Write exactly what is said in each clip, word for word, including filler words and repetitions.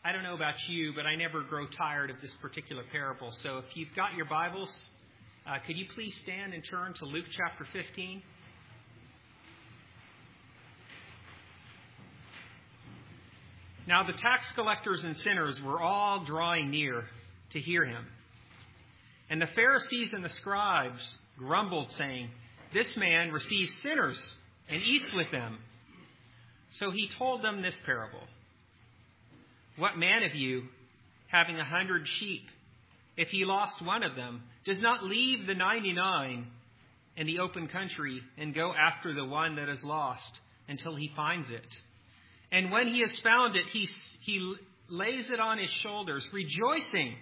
I don't know about you, but I never grow tired of this particular parable. So if you've got your Bibles, uh, could you please stand and turn to Luke chapter fifteen? Now the tax collectors and sinners were all drawing near to hear him. And the Pharisees and the scribes grumbled, saying, "This man receives sinners and eats with them." So he told them this parable. "What man of you, having a hundred sheep, if he lost one of them, does not leave the ninety-nine in the open country and go after the one that is lost until he finds it? And when he has found it, he, he lays it on his shoulders, rejoicing.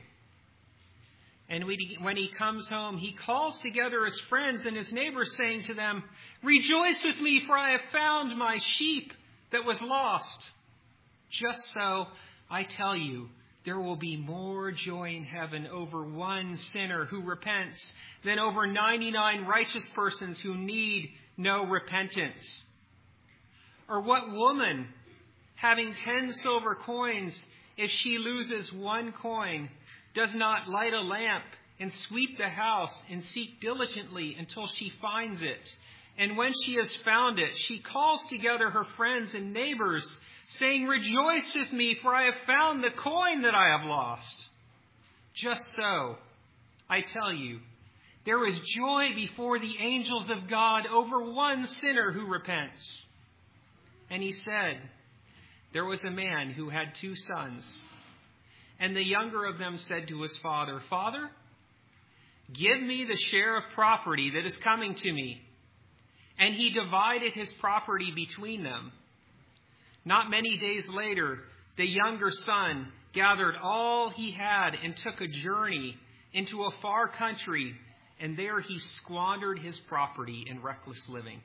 And when he comes home, he calls together his friends and his neighbors, saying to them, 'Rejoice with me, for I have found my sheep that was lost.' Just so, I tell you, there will be more joy in heaven over one sinner who repents than over ninety-nine righteous persons who need no repentance. Or what woman, having ten silver coins, if she loses one coin, does not light a lamp and sweep the house and seek diligently until she finds it? And when she has found it, she calls together her friends and neighbors, saying, 'Rejoice with me, for I have found the coin that I have lost.' Just so, I tell you, there is joy before the angels of God over one sinner who repents." And he said, "There was a man who had two sons. And the younger of them said to his father, 'Father, give me the share of property that is coming to me.' And he divided his property between them. Not many days later, the younger son gathered all he had and took a journey into a far country, and there he squandered his property in reckless living.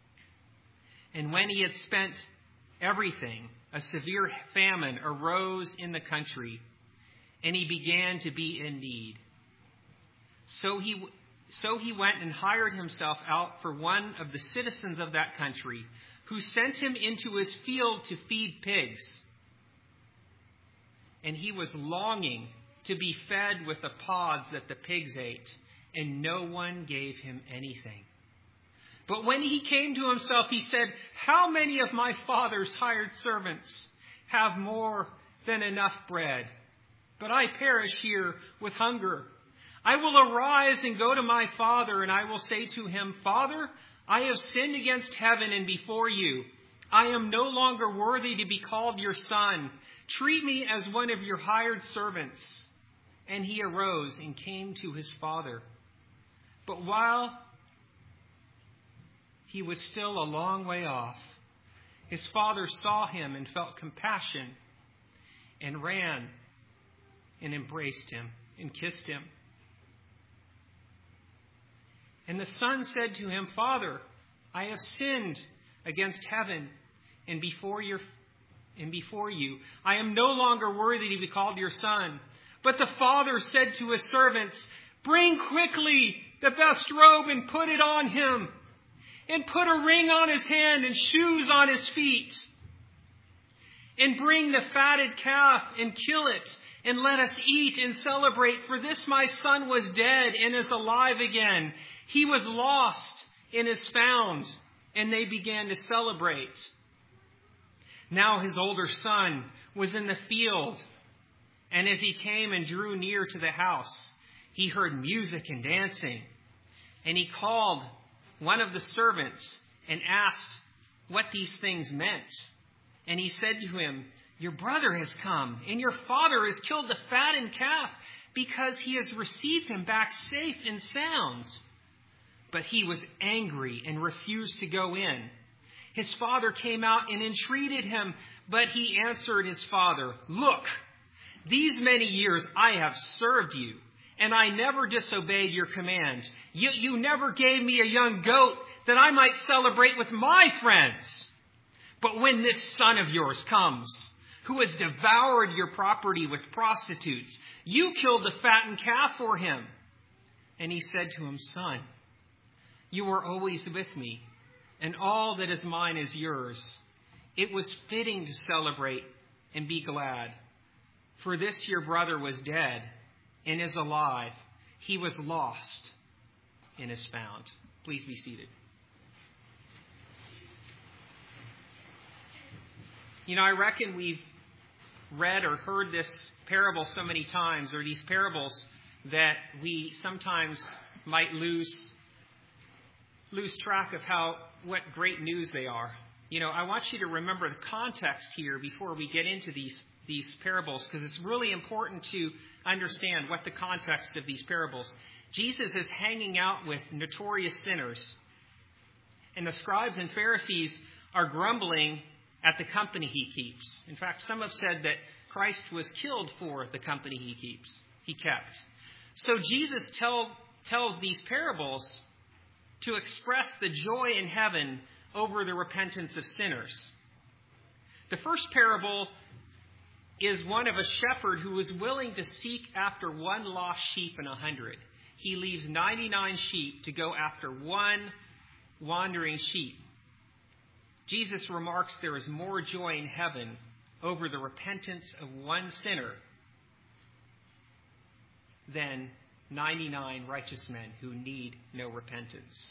And when he had spent everything, a severe famine arose in the country, and he began to be in need. So he so he went and hired himself out for one of the citizens of that country, who sent him into his field to feed pigs. And he was longing to be fed with the pods that the pigs ate, and no one gave him anything. But when he came to himself, he said, 'How many of my father's hired servants have more than enough bread? But I perish here with hunger. I will arise and go to my father, and I will say to him, Father, I have sinned against heaven and before you. I am no longer worthy to be called your son. Treat me as one of your hired servants.' And he arose and came to his father. But while he was still a long way off, his father saw him and felt compassion and ran and embraced him and kissed him. And the son said to him, 'Father, I have sinned against heaven and before your and before you. I am no longer worthy to be called your son.' But the father said to his servants, 'Bring quickly the best robe and put it on him, and put a ring on his hand and shoes on his feet. And bring the fatted calf and kill it, and let us eat and celebrate. For this my son was dead and is alive again. He was lost and is found.' And they began to celebrate. Now his older son was in the field, and as he came and drew near to the house, he heard music and dancing. And he called one of the servants and asked what these things meant. And he said to him, 'Your brother has come, and your father has killed the fattened calf, because he has received him back safe and sound.' But he was angry and refused to go in. His father came out and entreated him, but he answered his father, 'Look, these many years I have served you, and I never disobeyed your command. Yet you never gave me a young goat that I might celebrate with my friends. But when this son of yours comes, who has devoured your property with prostitutes, you killed the fattened calf for him.' And he said to him, 'Son, you are always with me, and all that is mine is yours. It was fitting to celebrate and be glad. For this your brother was dead and is alive. He was lost and is found." Please be seated. You know, I reckon we've read or heard this parable so many times, or these parables, that we sometimes might lose lose track of how what great news they are. You know, I want you to remember the context here before we get into these these parables, because it's really important to understand what the context of these parables. Jesus is hanging out with notorious sinners, and the scribes and Pharisees are grumbling at the company he keeps. In fact, some have said that Christ was killed for the company he keeps, he kept. So Jesus tell, tells these parables to express the joy in heaven over the repentance of sinners. The first parable is one of a shepherd who is willing to seek after one lost sheep in a hundred. He leaves ninety-nine sheep to go after one wandering sheep. Jesus remarks there is more joy in heaven over the repentance of one sinner than ninety-nine righteous men who need no repentance.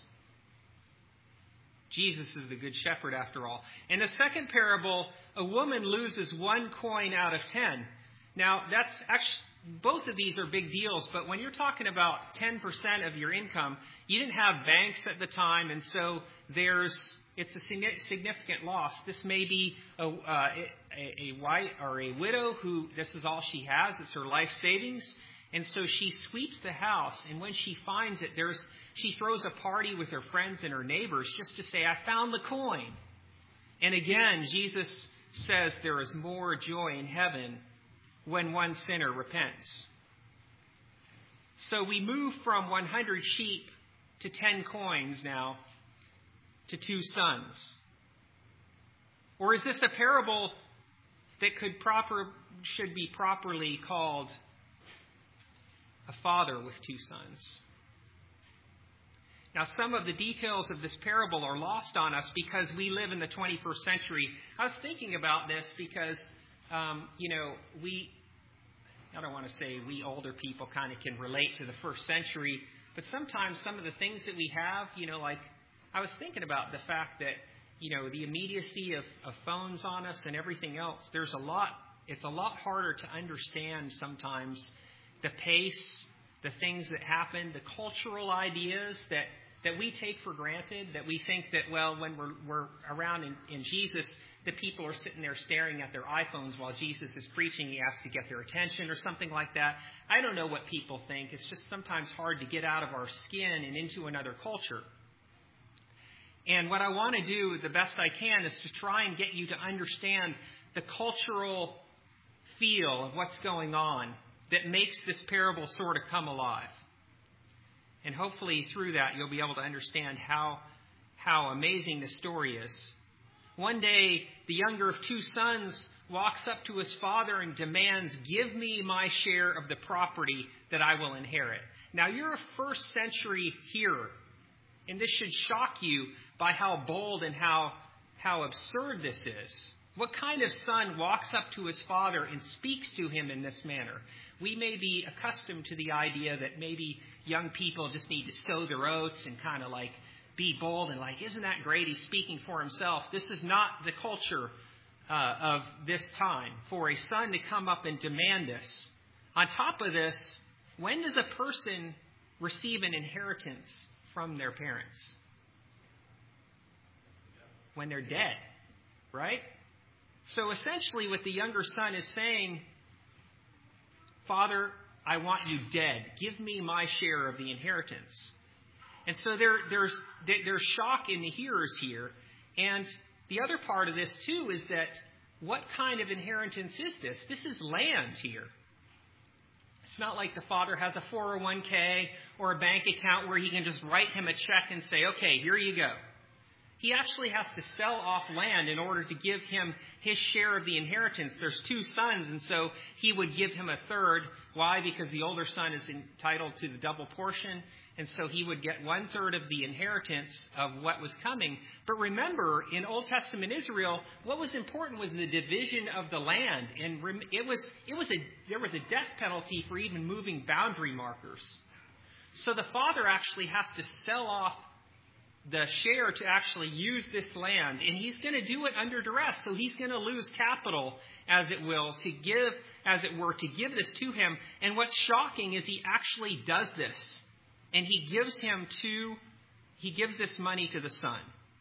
Jesus is the good shepherd after all. In the second parable, a woman loses one coin out of ten. Now, that's actually, both of these are big deals, but when you're talking about ten percent of your income, you didn't have banks at the time, and so there's it's a significant loss. This may be a, uh, a, a white or a widow who this is all she has. It's her life savings. And so she sweeps the house, and when she finds it, there's she throws a party with her friends and her neighbors just to say, "I found the coin." And again, Jesus says there is more joy in heaven when one sinner repents. So we move from one hundred sheep to ten coins now to two sons. Or is this a parable that could proper should be properly called a father with two sons? Now, some of the details of this parable are lost on us because we live in the twenty-first century. I was thinking about this because, um, you know, we, I don't want to say we older people kind of can relate to the first century, but sometimes some of the things that we have, you know, like I was thinking about the fact that, you know, the immediacy of, of phones on us and everything else, there's a lot, it's a lot harder to understand sometimes the pace, the things that happen, the cultural ideas that, that we take for granted, that we think that, well, when we're, we're around in, in Jesus, the people are sitting there staring at their iPhones while Jesus is preaching. He has to get their attention or something like that. I don't know what people think. It's just sometimes hard to get out of our skin and into another culture. And what I want to do the best I can is to try and get you to understand the cultural feel of what's going on that makes this parable sort of come alive. And hopefully through that you'll be able to understand how, how amazing the story is. One day, the younger of two sons walks up to his father and demands, "Give me my share of the property that I will inherit." Now, you're a first century hearer, and this should shock you by how bold and how, how absurd this is. What kind of son walks up to his father and speaks to him in this manner? We may be accustomed to the idea that maybe young people just need to sow their oats and kind of like be bold and like, isn't that great? He's speaking for himself. This is not the culture uh, of this time for a son to come up and demand this. On top of this, when does a person receive an inheritance from their parents? When they're dead, right? So essentially what the younger son is saying, "Father, I want you dead. Give me my share of the inheritance." And so there, there's, there's shock in the hearers here. And the other part of this, too, is that what kind of inheritance is this? This is land here. It's not like the father has a four oh one k or a bank account where he can just write him a check and say, "Okay, here you go." He actually has to sell off land in order to give him his share of the inheritance. There's two sons, and so he would give him a third. Why? Because the older son is entitled to the double portion, And so he would get one third of the inheritance of what was coming. But remember, in Old Testament Israel, what was important was the division of the land. And it was, it was a, there was a death penalty for even moving boundary markers. So the father actually has to sell off the share to actually use this land. And he's going to do it under duress. So he's going to lose capital, as it will, to give, as it were, to give this to him. And what's shocking is he actually does this. And he gives him to, he gives this money to the son.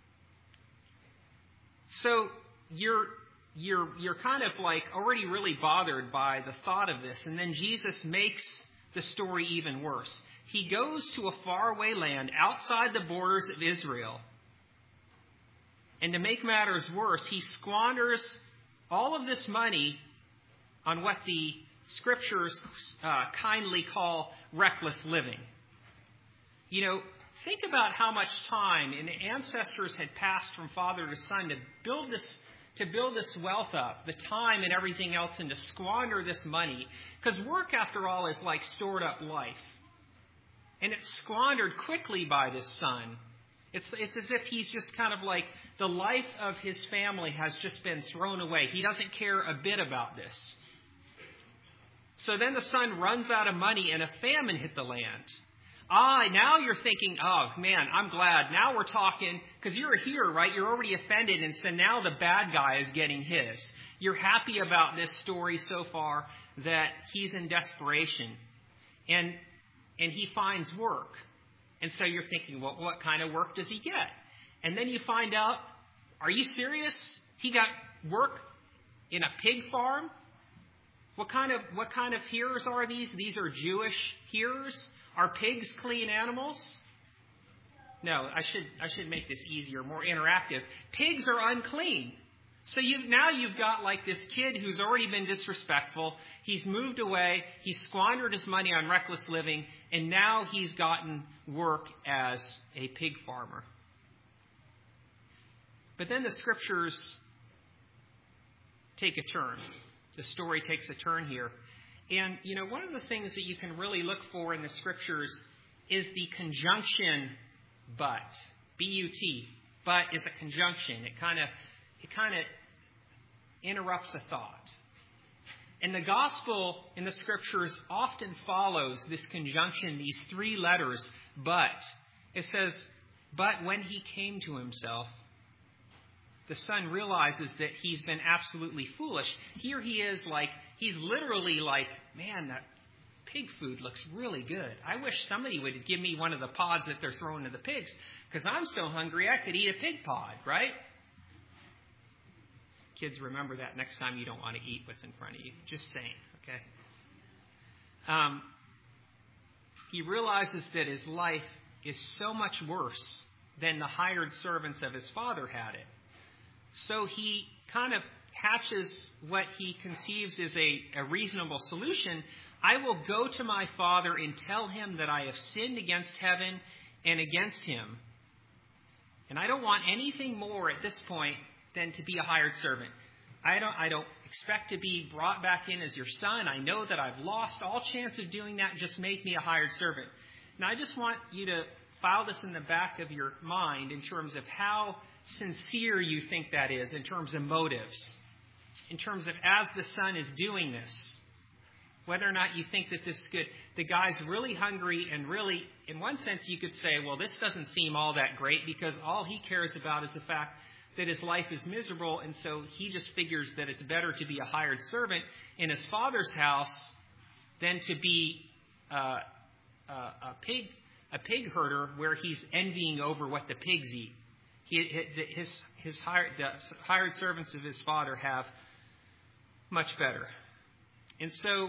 So you're, you're, you're kind of like already really bothered by the thought of this. And then Jesus makes the story even worse. He goes to a faraway land outside the borders of Israel. And to make matters worse, he squanders all of this money on what the scriptures uh, kindly call reckless living. You know, think about how much time and ancestors had passed from father to son to build this, to build this wealth up, the time and everything else, and to squander this money. Because work, after all, is like stored up life. And it's squandered quickly by this son. It's, it's as if he's just kind of like the life of his family has just been thrown away. He doesn't care a bit about this. So then the son runs out of money and a famine hit the land. Ah, now you're thinking, oh, man, I'm glad. Now we're talking, because you're here, right? You're already offended, and so now the bad guy is getting his. You're happy about this story so far that he's in desperation. And and he finds work. And so you're thinking, well, what kind of work does he get? And then you find out, are you serious? He got work in a pig farm? What kind of what kind of hearers are these? These are Jewish hearers? Are pigs clean animals? No, I should I should make this easier, more interactive. Pigs are unclean. So you now you've got like this kid who's already been disrespectful. He's moved away. He's squandered his money on reckless living. And now he's gotten work as a pig farmer. But then the scriptures take a turn. The story takes a turn here. And, you know, one of the things that you can really look for in the scriptures is the conjunction but. B U T. But is a conjunction. It kind of it kind of interrupts a thought. And the gospel in the scriptures often follows this conjunction, these three letters, but. It says, but when he came to himself, the son realizes that he's been absolutely foolish. Here he is like, he's literally like, man, that pig food looks really good. I wish somebody would give me one of the pods that they're throwing to the pigs, because I'm so hungry I could eat a pig pod, right? Kids, remember that next time you don't want to eat what's in front of you. Just saying, okay? Um, he realizes that his life is so much worse than the hired servants of his father had it. So he kind of hatches what he conceives is a, a reasonable solution. I will go to my father and tell him that I have sinned against heaven and against him. And I don't want anything more at this point than to be a hired servant. I don't, I don't expect to be brought back in as your son. I know that I've lost all chance of doing that. Just make me a hired servant. Now, I just want you to file this in the back of your mind in terms of how sincere you think that is, in terms of motives, in terms of as the son is doing this, whether or not you think that this is good. The guy's really hungry, and really, in one sense, you could say, well, this doesn't seem all that great, because all he cares about is the fact that his life is miserable, and so he just figures that it's better to be a hired servant in his father's house than to be uh, uh, a pig a pig herder where he's envying over what the pigs eat. He, his his hired, the hired servants of his father have much better. And so,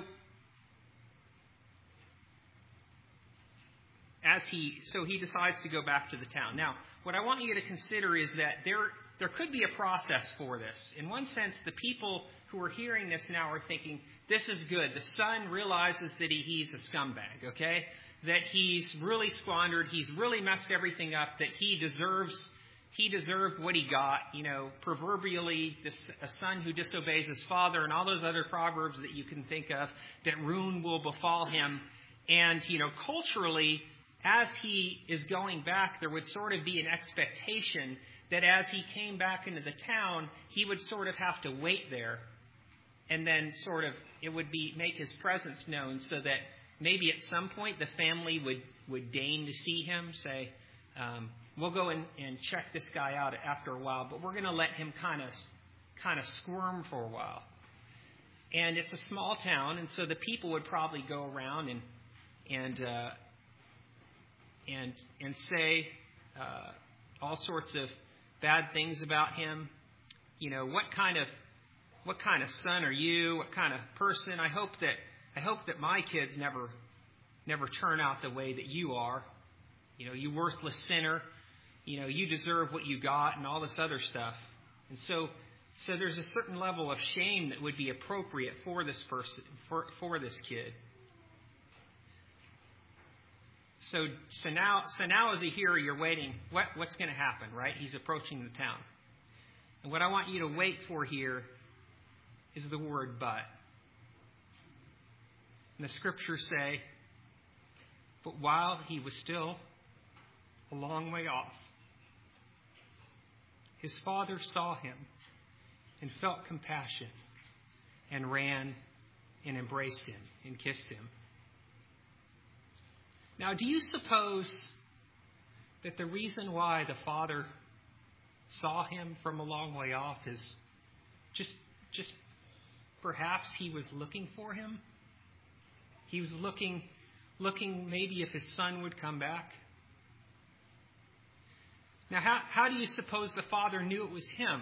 as he so he decides to go back to the town. Now, what I want you to consider is that there there could be a process for this. In one sense, the people who are hearing this now are thinking, this is good. The son realizes that he, he's a scumbag, okay? That he's really squandered, he's really messed everything up, that he deserves he deserved what he got, you know, proverbially this, a son who disobeys his father and all those other proverbs that you can think of, that ruin will befall him. And, you know, culturally, as he is going back, there would sort of be an expectation that as he came back into the town, he would sort of have to wait there. And then sort of, it would be make his presence known so that maybe at some point the family would, would deign to see him, say, um, we'll go and, and check this guy out after a while, but we're going to let him kind of kind of squirm for a while. And it's a small town, and so the people would probably go around and and uh, and and say uh, all sorts of bad things about him. You know, what kind of what kind of son are you? What kind of person? I hope that I hope that my kids never never turn out the way that you are. You know, you worthless sinner. You know, you deserve what you got, and all this other stuff. And so, so there's a certain level of shame that would be appropriate for this person, for for this kid. So, so now, so now as a hearer, you're waiting. What what's going to happen, right? He's approaching the town, and what I want you to wait for here is the word "but." And the scriptures say, "But while he was still a long way off, his father saw him and felt compassion and ran and embraced him and kissed him." Now, do you suppose that the reason why the father saw him from a long way off is just, just perhaps he was looking for him? He was looking, looking maybe if his son would come back. Now, how, how do you suppose the father knew it was him?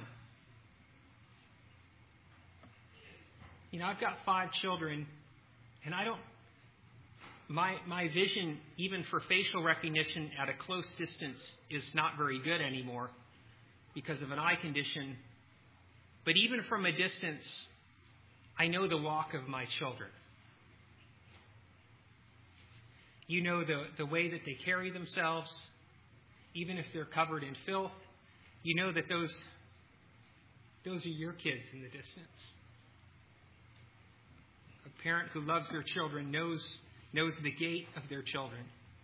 You know, I've got five children, and I don't, my, my vision, even for facial recognition at a close distance, is not very good anymore because of an eye condition. But even from a distance, I know the walk of my children. You know the, the way that they carry themselves. Even if they're covered in filth, you know that those, those are your kids in the distance. A parent who loves their children knows, knows the gait of their children.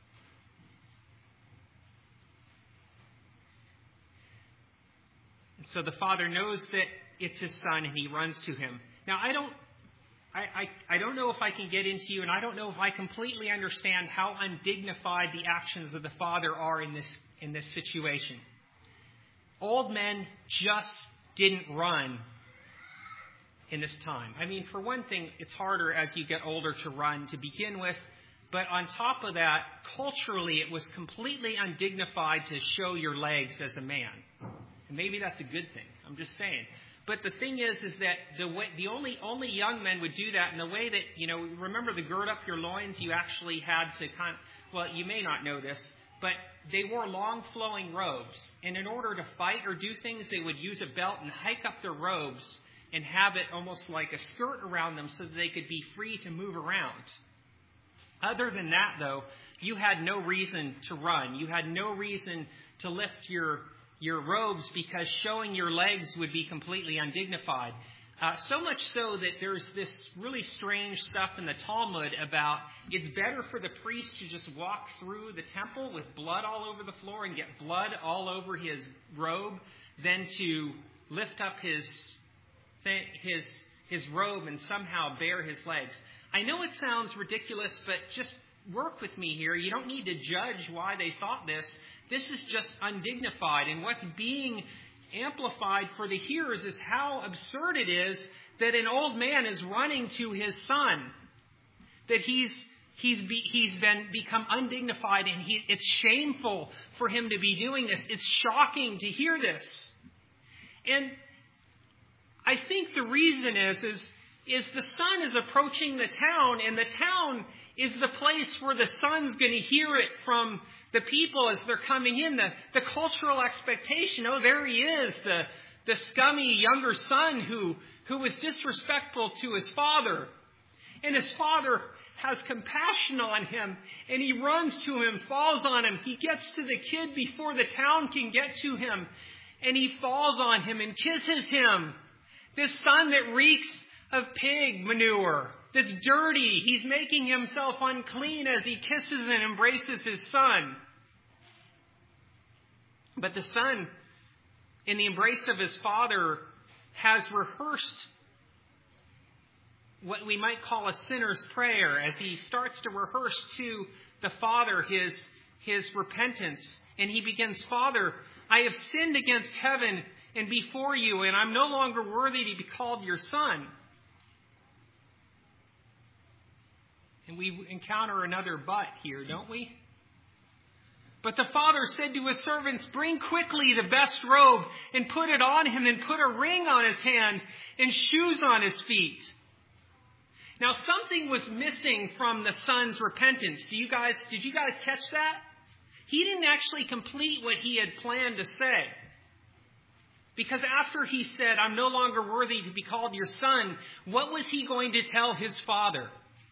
And so the father knows that it's his son, and he runs to him. Now, I don't I, I, I don't know if I can get into you, and I don't know if I completely understand how undignified the actions of the father are in this in this situation. Old men just didn't run in this time. I mean, for one thing, it's harder as you get older to run to begin with. But on top of that, culturally, it was completely undignified to show your legs as a man. And maybe that's a good thing. I'm just saying. But the thing is, is that the way, the only only young men would do that in the way that, you know, remember the gird up your loins? You actually had to kind of, well, you may not know this, but they wore long flowing robes. And in order to fight or do things, they would use a belt and hike up their robes and have it almost like a skirt around them so that they could be free to move around. Other than that, though, you had no reason to run. You had no reason to lift your your robes because showing your legs would be completely undignified. Uh, so much so that there's this really strange stuff in the Talmud about it's better for the priest to just walk through the temple with blood all over the floor and get blood all over his robe than to lift up his his his robe and somehow bare his legs. I know it sounds ridiculous, but just work with me here. You don't need to judge why they thought this. This is just undignified. And what's being amplified for the hearers is how absurd it is that an old man is running to his son. That he's he's be, he's been become undignified, and he, it's shameful for him to be doing this. It's shocking to hear this. And I think the reason is is is the son is approaching the town, and the town is the place where the son's going to hear it from the people as they're coming in. The, the cultural expectation, oh, there he is, the, the scummy younger son who, who was disrespectful to his father. And his father has compassion on him, and he runs to him, falls on him. He gets to the kid before the town can get to him, and he falls on him and kisses him. This son that reeks of pig manure that's dirty. He's making himself unclean as he kisses and embraces his son. But the son, in the embrace of his father, has rehearsed what we might call a sinner's prayer as he starts to rehearse to the Father his, his repentance. And he begins, Father, I have sinned against heaven and before you, and I'm no longer worthy to be called your son. And we encounter another but here, don't we? But the father said to his servants, bring quickly the best robe and put it on him, and put a ring on his hand and shoes on his feet. Now something was missing from the son's repentance. Do you guys, did you guys catch that? He didn't actually complete what he had planned to say. Because after he said, I'm no longer worthy to be called your son, what was he going to tell his father?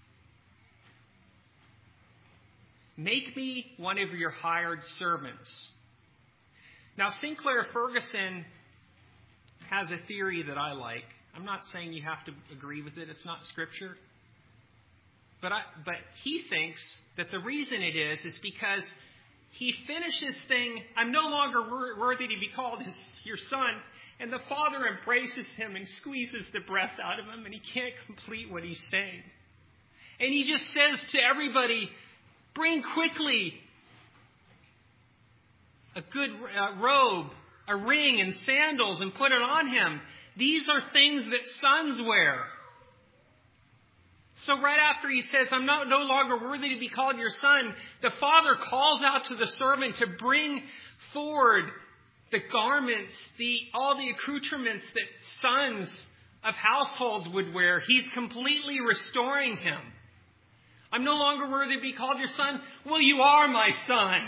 Make me one of your hired servants. Now, Sinclair Ferguson has a theory that I like. I'm not saying you have to agree with it. It's not scripture. But I, but he thinks that the reason it is is because he finishes saying, I'm no longer wor- worthy to be called his, your son. And the father embraces him and squeezes the breath out of him, and he can't complete what he's saying. And he just says to everybody, bring quickly a good uh, robe, a ring, and sandals, and put it on him. These are things that sons wear. So right after he says, I'm not, no longer worthy to be called your son, the father calls out to the servant to bring forward the garments, the all the accoutrements that sons of households would wear. He's completely restoring him. I'm no longer worthy to be called your son. Well, you are my son.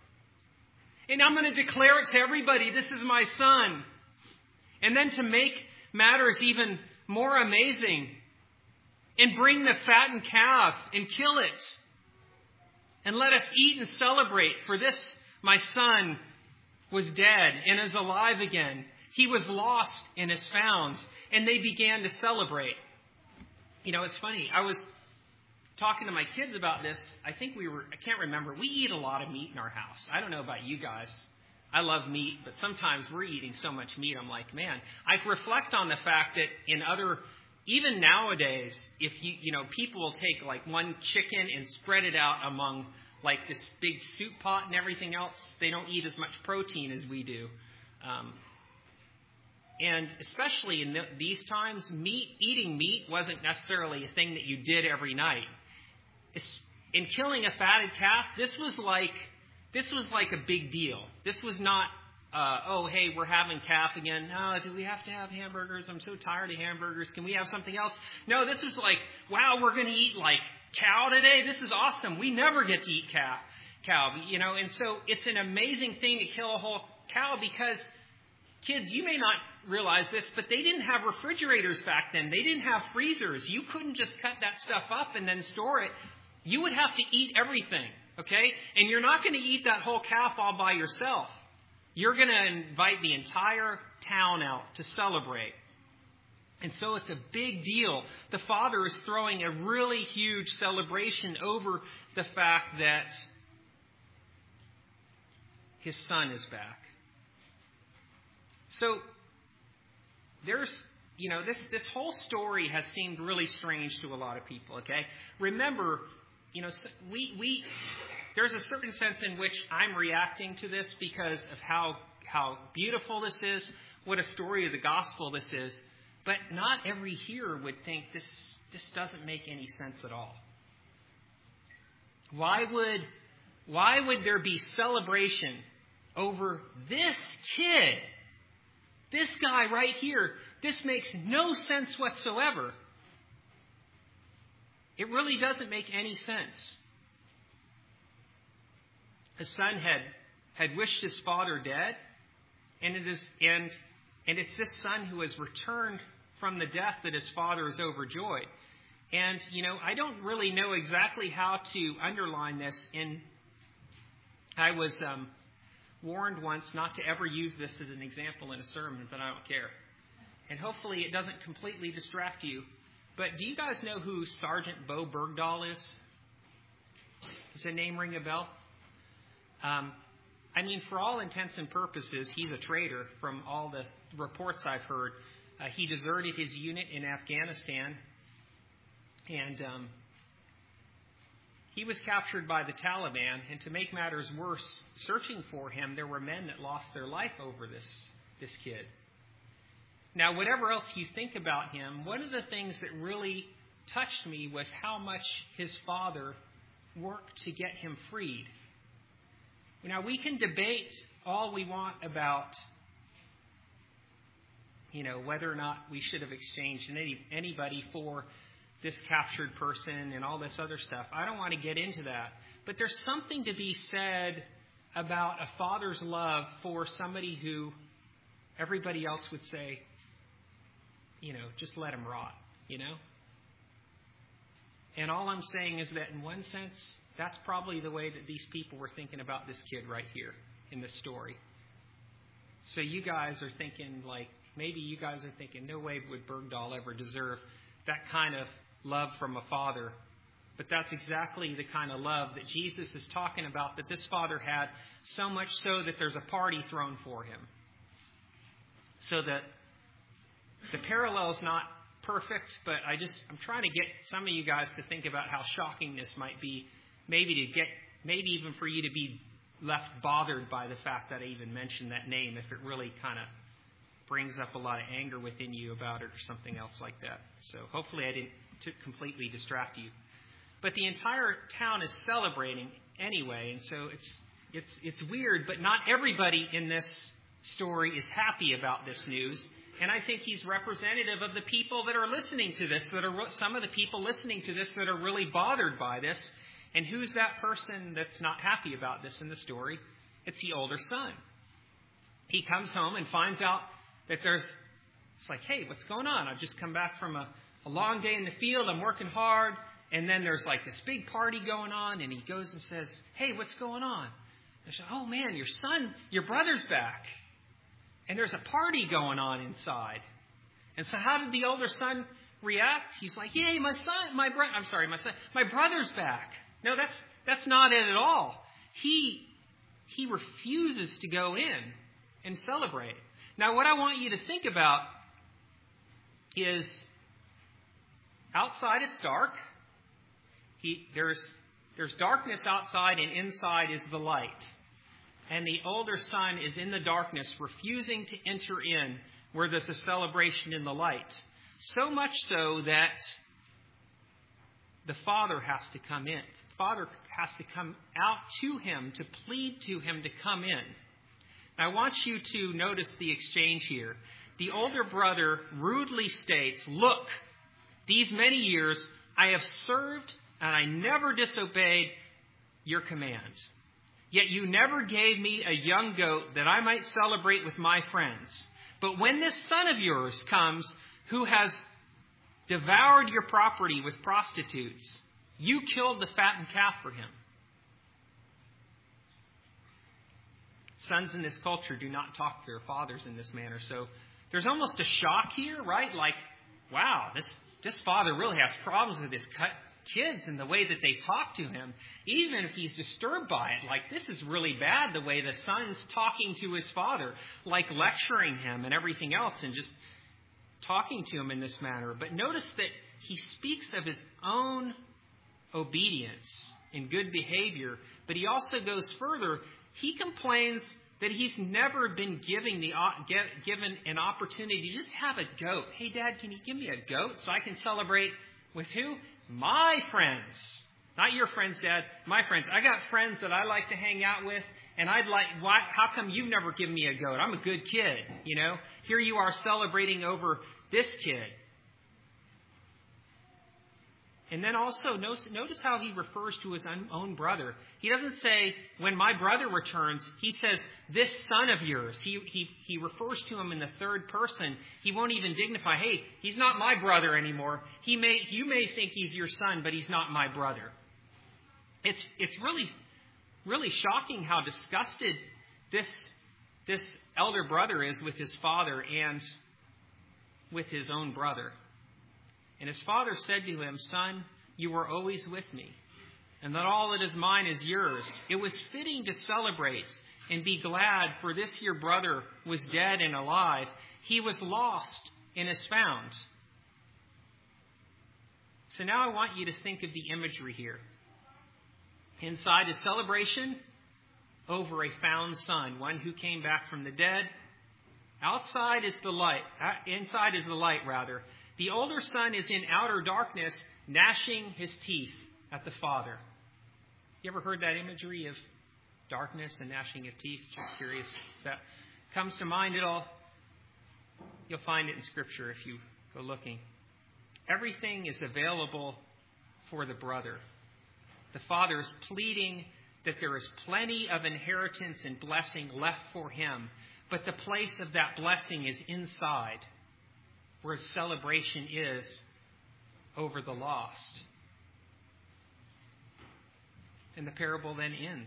And I'm going to declare it to everybody, this is my son. And then to make matters even more amazing, and bring the fattened calf and kill it. And let us eat and celebrate, for this, my son, was dead and is alive again. He was lost and is found. And they began to celebrate. You know, it's funny. I was talking to my kids about this. I think we were, I can't remember. We eat a lot of meat in our house. I don't know about you guys. I love meat, but sometimes we're eating so much meat. I'm like, man, I reflect on the fact that in other, even nowadays, if you, you know, people will take like one chicken and spread it out among like this big soup pot and everything else. They don't eat as much protein as we do. Um, and especially in the, these times, meat, eating meat wasn't necessarily a thing that you did every night. It's, in killing a fatted calf, this was like, this was like a big deal. This was not, uh, oh, hey, we're having calf again. No, do we have to have hamburgers? I'm so tired of hamburgers. Can we have something else? No, this was like, wow, we're going to eat like cow today. This is awesome. We never get to eat cow, cow, you know. And so it's an amazing thing to kill a whole cow because, kids, you may not realize this, but they didn't have refrigerators back then. They didn't have freezers. You couldn't just cut that stuff up and then store it. You would have to eat everything, okay? And you're not going to eat that whole calf all by yourself. You're going to invite the entire town out to celebrate. And so it's a big deal. The father is throwing a really huge celebration over the fact that his son is back. So there's, you know, this, this whole story has seemed really strange to a lot of people, okay? Remember, you know, we, we, there's a certain sense in which I'm reacting to this because of how, how beautiful this is, what a story of the gospel this is. But not every hearer would think this, this doesn't make any sense at all. Why would, why would there be celebration over this kid? This guy right here, this makes no sense whatsoever. It really doesn't make any sense. His son had, had wished his father dead, and it is and and it's this son who has returned from the death that his father is overjoyed. And, you know, I don't really know exactly how to underline this. In I was um, warned once not to ever use this as an example in a sermon, but I don't care. And hopefully it doesn't completely distract you. But do you guys know who Sergeant Bo Bergdahl is? Does the name ring a bell? Um, I mean, for all intents and purposes, he's a traitor from all the reports I've heard. Uh, he deserted his unit in Afghanistan, and um, he was captured by the Taliban. And to make matters worse, searching for him, there were men that lost their life over this, this kid. Now, whatever else you think about him, one of the things that really touched me was how much his father worked to get him freed. Now, we can debate all we want about, you know, whether or not we should have exchanged any, anybody for this captured person and all this other stuff. I don't want to get into that. But there's something to be said about a father's love for somebody who everybody else would say, you know, just let him rot, you know? And all I'm saying is that in one sense, that's probably the way that these people were thinking about this kid right here in this story. So you guys are thinking, like, maybe you guys are thinking, no way would Bergdahl ever deserve that kind of love from a father. But that's exactly the kind of love that Jesus is talking about, that this father had, so much so that there's a party thrown for him. So that the parallel's not perfect, but I just, I'm trying to get some of you guys to think about how shocking this might be. Maybe to get, maybe even for you to be left bothered by the fact that I even mentioned that name, if it really kind of brings up a lot of anger within you about it or something else like that. So hopefully I didn't t- completely distract you. But the entire town is celebrating anyway, and so it's it's it's weird, but not everybody in this story is happy about this news. And I think he's representative of the people that are listening to this, that are some of the people listening to this that are really bothered by this. And who's that person that's not happy about this in the story? It's the older son. He comes home and finds out that there's, it's like, hey, what's going on? I've just come back from a, a long day in the field. I'm working hard. And then there's like this big party going on. And he goes and says, hey, what's going on? They say, oh, man, your son, your brother's back. And there's a party going on inside. And so how did the older son react? He's like, yay, my son, my bro- I'm sorry, my son, my brother's back. No, that's that's not it at all. He he refuses to go in and celebrate. Now, what I want you to think about is outside it's dark. He there's there's darkness outside, and inside is the light. And the older son is in the darkness, refusing to enter in where there's a celebration in the light. So much so that the father has to come in. The father has to come out to him to plead to him to come in. Now, I want you to notice the exchange here. The older brother rudely states, look, these many years I have served and I never disobeyed your command. Yet you never gave me a young goat that I might celebrate with my friends. But when this son of yours comes, who has devoured your property with prostitutes, you killed the fattened calf for him. Sons in this culture do not talk to their fathers in this manner. So there's almost a shock here, right? Like, wow, this, this father really has problems with his cut. kids and the way that they talk to him, even if he's disturbed by it. Like, this is really bad, the way the son's talking to his father, like lecturing him and everything else and just talking to him in this manner. But notice that he speaks of his own obedience and good behavior, but he also goes further. He complains that he's never been giving the given an opportunity to just have a goat. Hey, Dad, can you give me a goat so I can celebrate with who? My friends. Not your friends, Dad. My friends. I got friends that I like to hang out with, and I'd like, why, how come you've never given me a goat? I'm a good kid, you know? Here you are celebrating over this kid. And then also, notice how he refers to his own brother. He doesn't say, when my brother returns, he says, this son of yours. He, he, he refers to him in the third person. He won't even dignify, hey, he's not my brother anymore. He may, you may think he's your son, but he's not my brother. It's, it's really, really shocking how disgusted this, this elder brother is with his father and with his own brother. And his father said to him, Son, you were always with me, and that all that is mine is yours. It was fitting to celebrate and be glad, for this your brother was dead and alive. He was lost and is found. So now I want you to think of the imagery here. Inside is celebration over a found son, one who came back from the dead. Outside is the light. Inside is the light, rather. The older son is in outer darkness, gnashing his teeth at the father. You ever heard that imagery of darkness and gnashing of teeth? Just curious if that comes to mind at all. You'll find it in Scripture if you go looking. Everything is available for the brother. The father is pleading that there is plenty of inheritance and blessing left for him, but the place of that blessing is inside, where celebration is over the lost. And the parable then ends.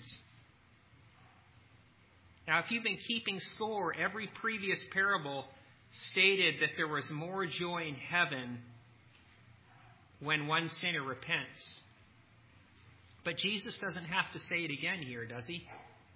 Now, if you've been keeping score, every previous parable stated that there was more joy in heaven when one sinner repents. But Jesus doesn't have to say it again here, does he?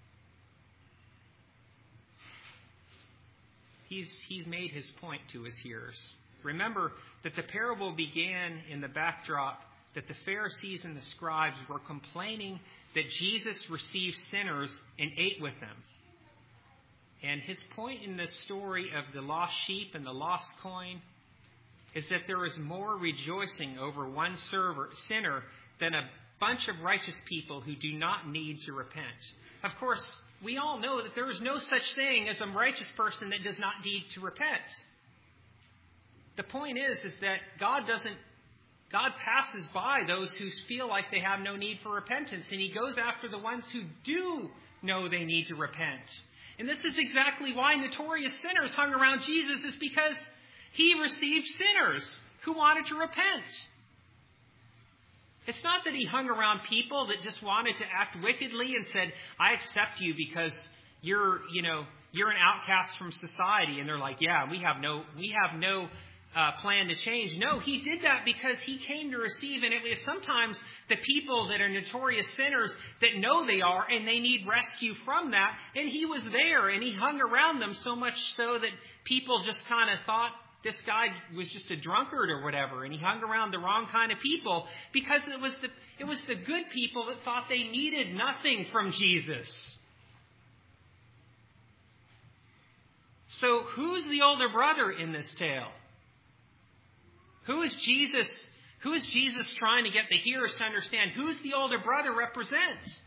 He's, he's made his point to his hearers. Remember that the parable began in the backdrop that the Pharisees and the scribes were complaining that Jesus received sinners and ate with them. And his point in the story of the lost sheep and the lost coin is that there is more rejoicing over one server, sinner than a bunch of righteous people who do not need to repent. Of course, we all know that there is no such thing as a righteous person that does not need to repent. The point is, is that God doesn't, God passes by those who feel like they have no need for repentance, and he goes after the ones who do know they need to repent. And this is exactly why notorious sinners hung around Jesus, is because he received sinners who wanted to repent. It's not that he hung around people that just wanted to act wickedly and said, I accept you because you're, you know, you're an outcast from society. And they're like, yeah, we have no, we have no uh, plan to change. No, he did that because he came to receive. And it was sometimes the people that are notorious sinners that know they are and they need rescue from that. And he was there and he hung around them so much so that people just kind of thought, this guy was just a drunkard or whatever, and he hung around the wrong kind of people because it was the it was the good people that thought they needed nothing from Jesus. So who's the older brother in this tale? Who is Jesus? Who is Jesus trying to get the hearers to understand? Who's the older brother represents?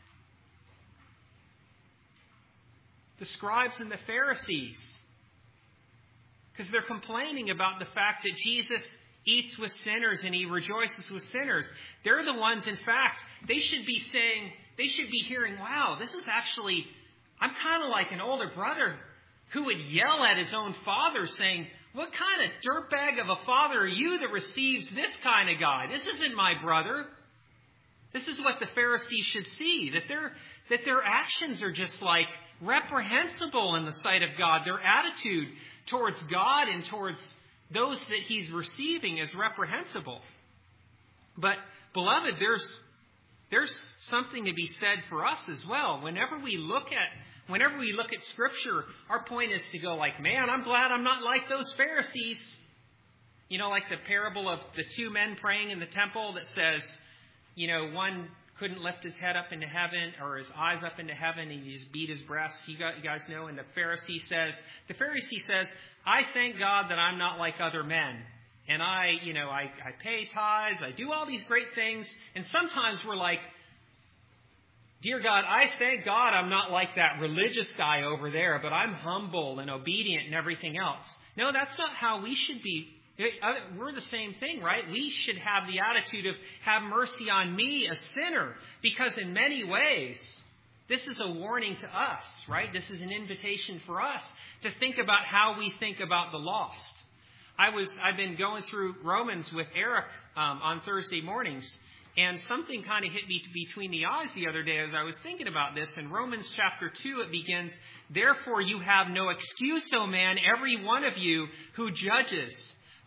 The scribes and the Pharisees. Because they're complaining about the fact that Jesus eats with sinners and he rejoices with sinners. They're the ones, in fact, they should be saying, they should be hearing, wow, this is actually, I'm kind of like an older brother who would yell at his own father saying, what kind of dirtbag of a father are you that receives this kind of guy? This isn't my brother. This is what the Pharisees should see, that their, that their actions are just like reprehensible in the sight of God. Their attitude towards God and towards those that he's receiving is reprehensible. But, beloved, there's there's something to be said for us as well. Whenever we look at whenever we look at Scripture, our point is to go like, man, I'm glad I'm not like those Pharisees. You know, like the parable of the two men praying in the temple that says, you know, one couldn't lift his head up into heaven or his eyes up into heaven, and he just beat his breast. You guys know, and the Pharisee says, the Pharisee says, I thank God that I'm not like other men. And I, you know, I, I pay tithes, I do all these great things. And sometimes we're like, dear God, I thank God I'm not like that religious guy over there, but I'm humble and obedient and everything else. No, that's not how we should be. We're the same thing, right? We should have the attitude of, have mercy on me, a sinner, because in many ways, this is a warning to us, right? This is an invitation for us to think about how we think about the lost. I was, I've been going through Romans with Eric um, on Thursday mornings, and something kind of hit me between the eyes the other day as I was thinking about this. In Romans chapter two, it begins, therefore you have no excuse, O man, every one of you who judges.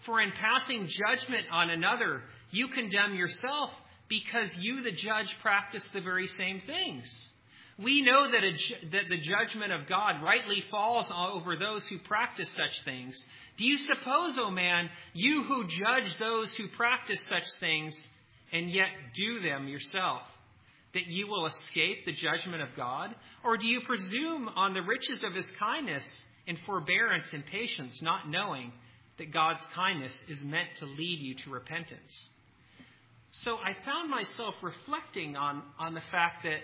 For in passing judgment on another, you condemn yourself, because you, the judge, practice the very same things. We know that, a, that the judgment of God rightly falls over those who practice such things. Do you suppose, O man, you who judge those who practice such things, and yet do them yourself, that you will escape the judgment of God? Or do you presume on the riches of his kindness and forbearance and patience, not knowing that God's kindness is meant to lead you to repentance? So I found myself reflecting on, on the fact that,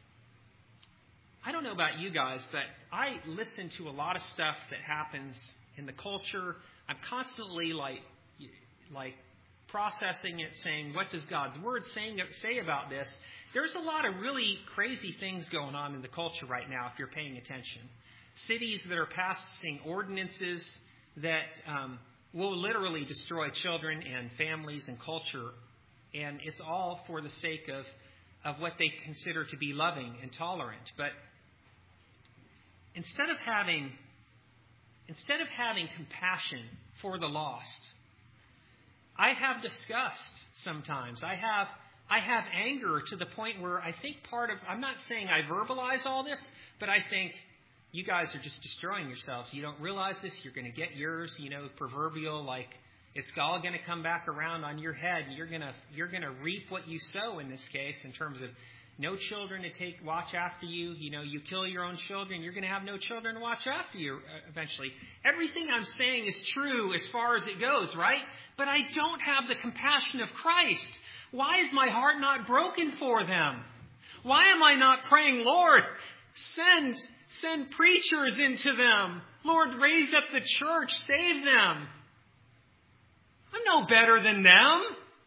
I don't know about you guys, but I listen to a lot of stuff that happens in the culture. I'm constantly like, like processing it, saying, what does God's word saying, say about this? There's a lot of really crazy things going on in the culture right now, if you're paying attention. Cities that are passing ordinances that um, will literally destroy children and families and culture. And it's all for the sake of, of what they consider to be loving and tolerant. But instead of having instead of having compassion for the lost, I have disgust sometimes. I have I have anger to the point where I think part of, I'm not saying I verbalize all this, but I think you guys are just destroying yourselves. You don't realize this. You're going to get yours, you know, proverbial, like it's all going to come back around on your head. You're going to you're going to reap what you sow in this case, in terms of no children to take watch after you. You know, you kill your own children, you're going to have no children to watch after you eventually. Everything I'm saying is true as far as it goes, right? But I don't have the compassion of Christ. Why is my heart not broken for them? Why am I not praying, Lord, send send preachers into them. Lord, raise up the church, save them. I'm no better than them.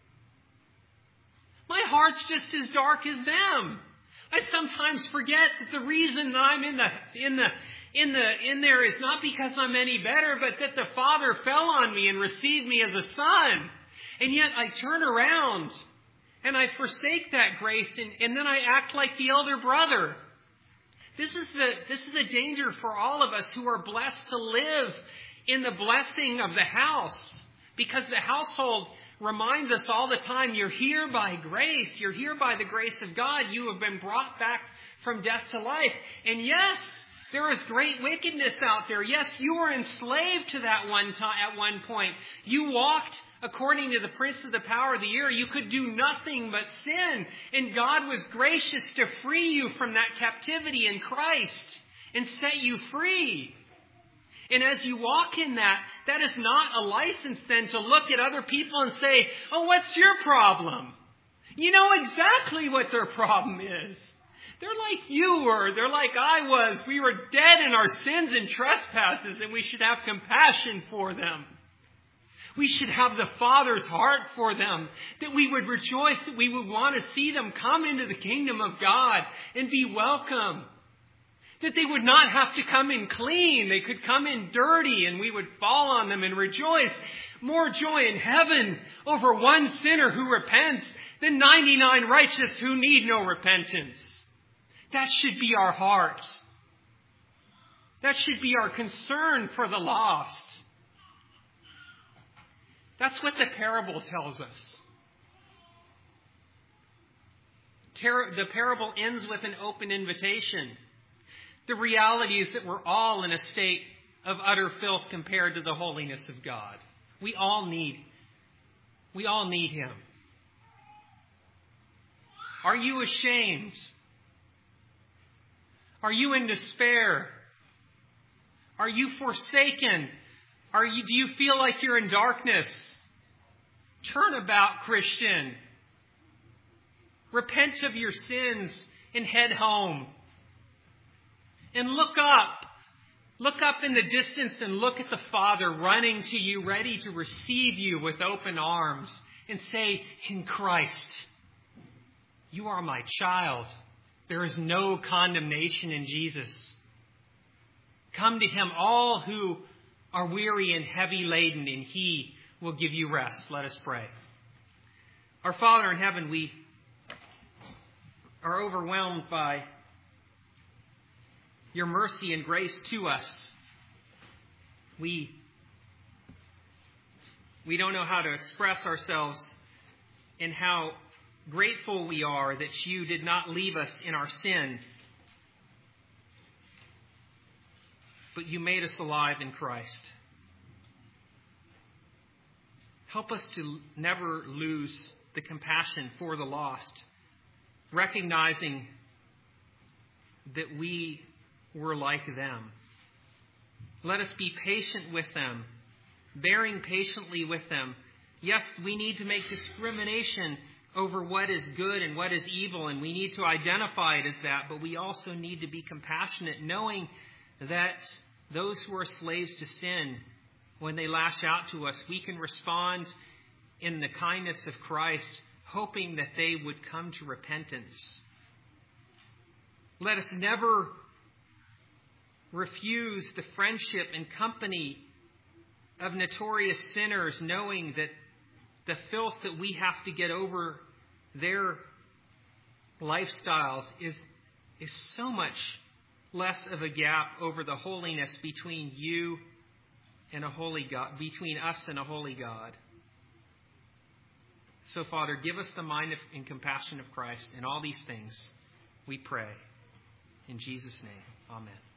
My heart's just as dark as them. I sometimes forget that the reason that I'm in the in the in the in there is not because I'm any better, but that the Father fell on me and received me as a son. And yet I turn around and I forsake that grace, and, and then I act like the elder brother. This is the this is a danger for all of us who are blessed to live in the blessing of the house, because the household reminds us all the time, you're here by grace. You're here by the grace of God. You have been brought back from death to life. And yes, there is great wickedness out there. Yes, you were enslaved to that one time at one point. You walked according to the prince of the power of the air. You could do nothing but sin. And God was gracious to free you from that captivity in Christ and set you free. And as you walk in that, that is not a license then to look at other people and say, oh, what's your problem? You know exactly what their problem is. They're like you were. They're like I was. We were dead in our sins and trespasses, and we should have compassion for them. We should have the Father's heart for them, that we would rejoice, that we would want to see them come into the kingdom of God and be welcome. That they would not have to come in clean. They could come in dirty, and we would fall on them and rejoice. More joy in heaven over one sinner who repents than ninety-nine righteous who need no repentance. That should be our heart. That should be our concern for the lost. That's what the parable tells us. The parable ends with an open invitation. The reality is that we're all in a state of utter filth compared to the holiness of God. We all need, we all need Him. Are you ashamed? Are you in despair? Are you forsaken? Are you, do you feel like you're in darkness? Turn about, Christian. Repent of your sins and head home. And look up. Look up in the distance and look at the Father running to you, ready to receive you with open arms, and say, in Christ, you are my child. There is no condemnation in Jesus. Come to Him, all who are weary and heavy laden, and He will give you rest. Let us pray. Our Father in heaven, we are overwhelmed by Your mercy and grace to us. We We don't know how to express ourselves in how grateful we are that you did not leave us in our sin, but you made us alive in Christ. Help us to never lose the compassion for the lost, recognizing that we were like them. Let us be patient with them, bearing patiently with them. Yes, we need to make discrimination over what is good and what is evil, and we need to identify it as that, but we also need to be compassionate, knowing that those who are slaves to sin, when they lash out to us, we can respond in the kindness of Christ, hoping that they would come to repentance. Let us never refuse the friendship and company of notorious sinners, knowing that the filth that we have to get over their lifestyles is, is so much less of a gap over the holiness between you and a holy God, between us and a holy God. So, Father, give us the mind of, and compassion of Christ in all these things, we pray. In Jesus' name, amen.